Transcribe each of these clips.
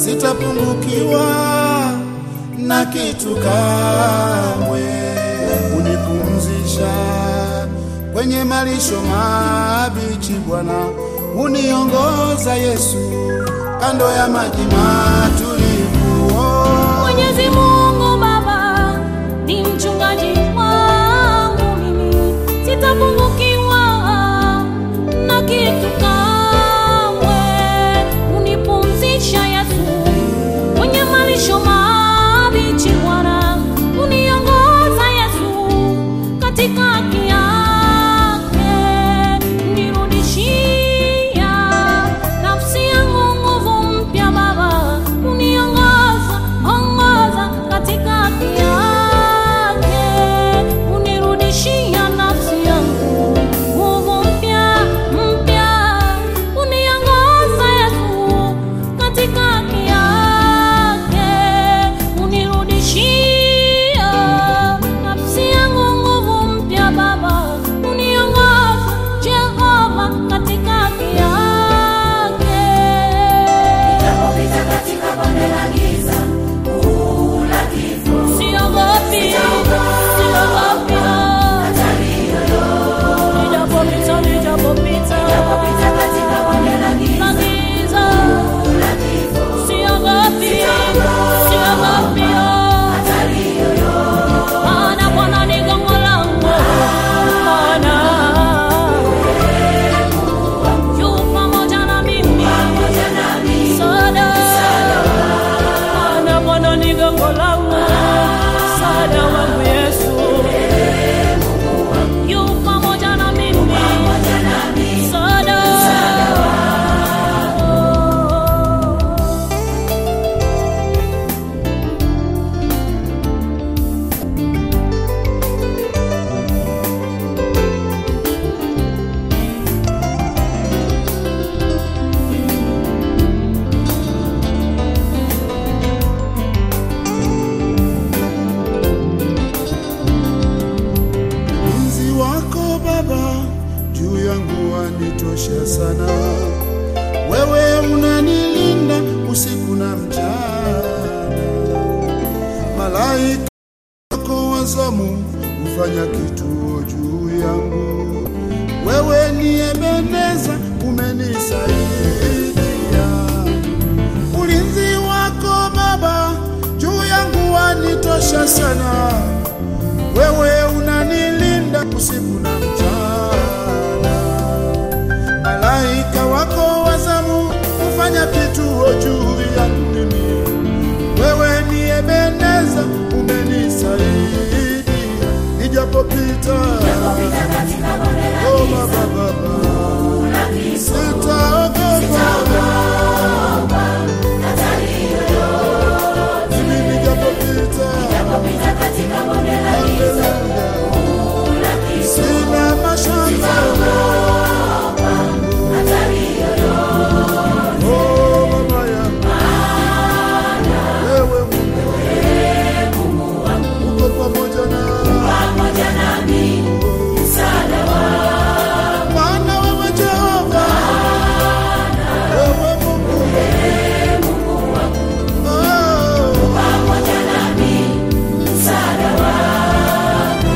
sitapungukiwa na kitu kamwe. Unipumzisha kwenye malisho mabichi Bwana, uniongoza Yesu kando ya maji matulivu. Mwenyezi Mungu Baba ni mchungaji wangu, mimi sitapungukiwa na kitu kamwe. Unipumzisha Yesu kwenye malisho mabichi Bwana, uniongoza Yesu katika haki yake. Nirudishia nafsi yangu nguvu mpya Baba, uniongoza katika haki yake. Unirudishia nafsi yangu nguvu mpya, uniongoza Yesu katika haki yake. Unirudishia nafsi yangu nguvu mpya Baba, uniongoza Jehova katika haki yake. Nitapopita katika bonde la giza, la kifo, Siogopi hatari yoyote. Nitapopita katika bonde la giza, la kifo, siogopi hatari yoyote. Maana Bwana ni gongo langu, Bwana yu pamoja na mimi, msaada. Maana Bwana ni gongo langu, msaada wangu Yesu yu pamoja na mimi, msaada. Ulinzi wako Baba juu yangu wanitosha sana. Wewe unanilinda usiku na mchana. Malaika wako wa zamu hufanya kituo juu yangu. Wewe ni Ebeneza, umenisaidia. Ulinzi wako Baba juu yangu wanitosha sana. Wewe unanilinda usiku na mchana. Malaika wako wa zamu hufanya kituo juu yangu mimi. Wewe ni Ebeneza, umenisaidia. Nijapopita katika bonde la oh Baba, sitaogopa hatari yoyote. mimi. Nijapopita katika bonde la giza, la kifo, sina mashaka. hatari yoyote. Oh Baba yangu, wewe Mungu uko pamoja nami, msaada wangu. maana wewe Jehova, wewe Mungu oh. Pamoja nami, msaada wangu.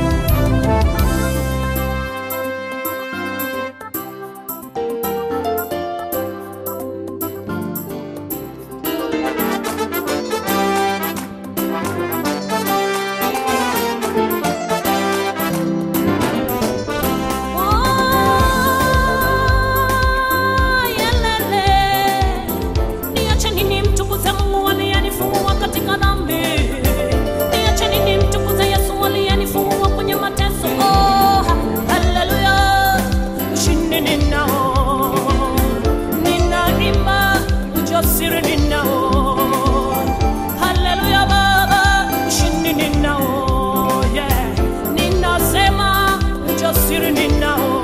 Niacheni nimtukuze Mungu aliyenifungua katika dhambi. Niacheni nimtukuze Yesu aliyenifungua kwenye mateso. Oh, haleluya. Ushindi ninao, ninaimba ujasiri ninao. Haleluya Baba, ushindi ninao. Yeah, ninasema ujasiri ninao.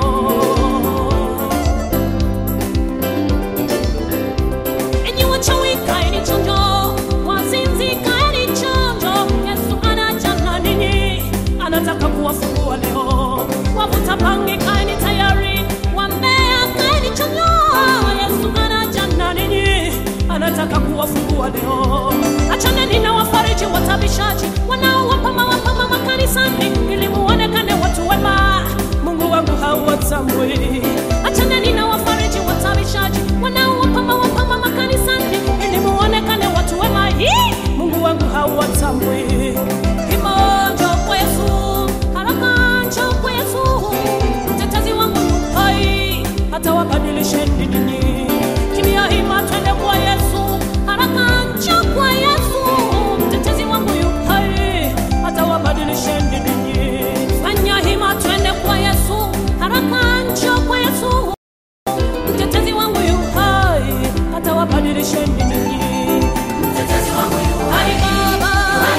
Enyi wachawi kaeni chonjo, wazinzi kaeni chonjo. Yesu anaja na ninyi, anataka kuwafungua leo. Wavuta bangi kaeni tayari, wambea kaeni chonjo. Yesu anaja na ninyi, anataka anataka kuwafungua leo. Achaneni na wafariji watabishaji wanaowapa mawapama makanisani ili muonekane watu wema. Mungu wangu hawatambui. Achaneni na wafariji watabishaji wanaowapa mawapama makanisani ili muonekane watu wema. Mungu wangu hawatambui. Kimoja kwa Yesu, haraka njoo kwa Yesu. Mtetezi wangu yu hai, hata wabadilisheni ninyi. Kimya hima twende kwa Yesu, haraka njoo kwa Yesu. Mtetezi wangu yu hai, hata wabadilisheni ninyi. Fanya hima twende kwa Yesu, haraka njoo kwa Yesu. Mtetezi wangu yu hai, hata wabadilisheni ninyi. Mtetezi wangu yu hai Baba,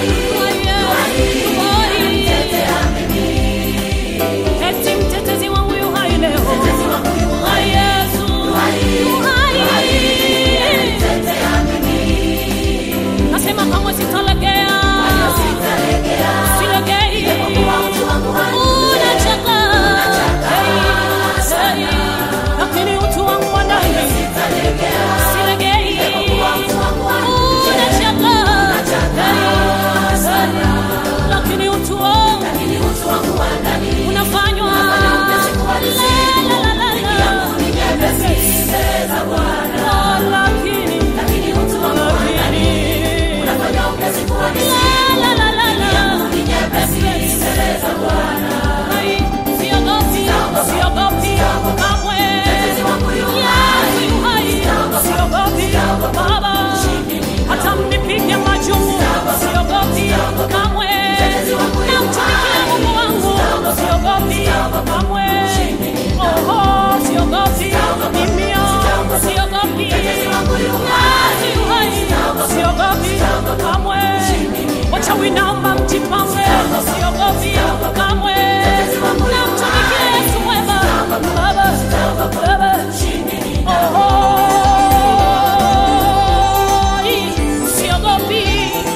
eti mtetezi wangu yu hai leo. Hai Yesu, yu hai. Nasema kamwe sitalegea, silegei. Unacheka, lakini utu wangu wa ndani silegei. Unacheka, lakini utu wangu wa ndani unafanywa lakini utu wangu wa ndani unafanywa upesi kuwa siogopi kamwe. Siogopi Baba, hata mnipige majungu. Siogopi kamwe, namtumikia Mungu wangu. Siogopi kamwe, siogopi mimi, siogopi siogopi kamwe. Wachawi naomba mjipange. Siogopi kamwe, namtumikia Yesu mwema. Baba, siogopi.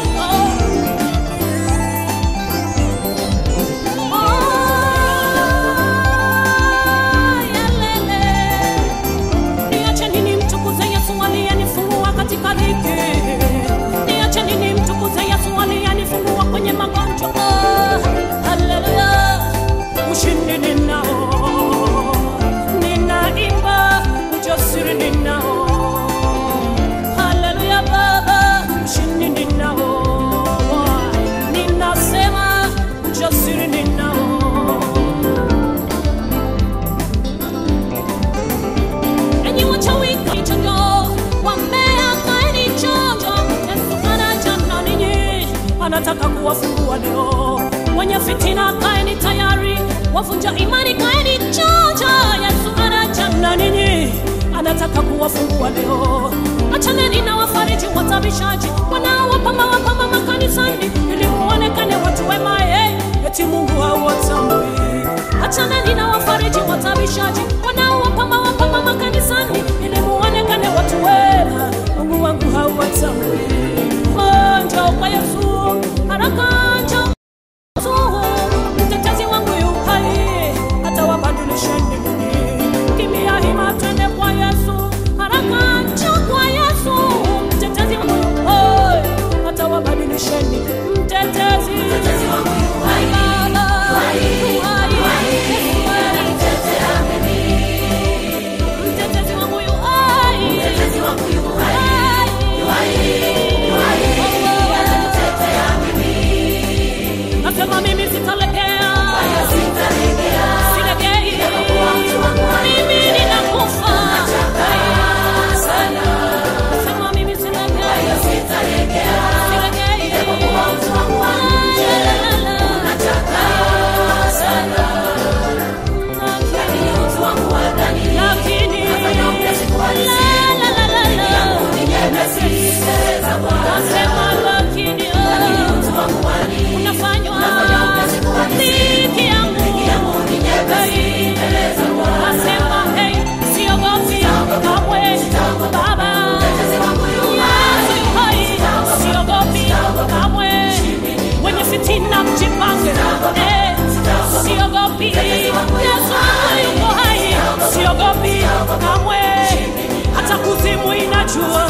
Niacheni nimtukuze Yesu aliyenifungua katika dhiki. Niacheni nimtukuze Yesu aliyenifungua kwenye magonjwa. Haleluya, ushindi ninao. Ninaimba ujasiri ninao. Haleluya Baba, ushindi ninao. Ninasema ujasiri ninao. Enyi wachawi chonjo, wambea kaeni chonjo. Yesu anaja na ninyi, anataka kuwafungua leo. Wenye fitina kaeni tayari, wavunja imani kaeni chonjo. Yesu anaja na ninyi, anataka kuwafungua leo. Achaneni na wafariji watabishaji wanaowapa mawapama makanisani ili muonekane watu wema. Eti Mungu hawatambui. Achaneni na wafariji watabishaji wanaowapa mawapama makanisani ili muonekane watu wema. Mungu wangu hawatambui. Njoo kwa Yesu, haraka njoo. Mtetezi wangu yu hai, hata wabadilisheni ninyi. Kimya hima twende kwa Yesu, haraka njoo kwa Yesu. Mtetezi wangu yu hai, hata wabadilisheni. Mtetezi wangu yu hai Baba, yu hai. Mtetezi wangu yu hai, nasema mimi sitalegea, silegei. Mimi ninakufa, nasema mimi silegei, silegei. Lakini nasema lakini unafanywa dhiki yangu. Nasema hey, siogopi kamwe Baba. Yesu yu hai, siogopi kamwe. Wenye fitina mjipange, siogopi. Yesu yuko hai, siogopi kamwe. Hata kuzimu inajua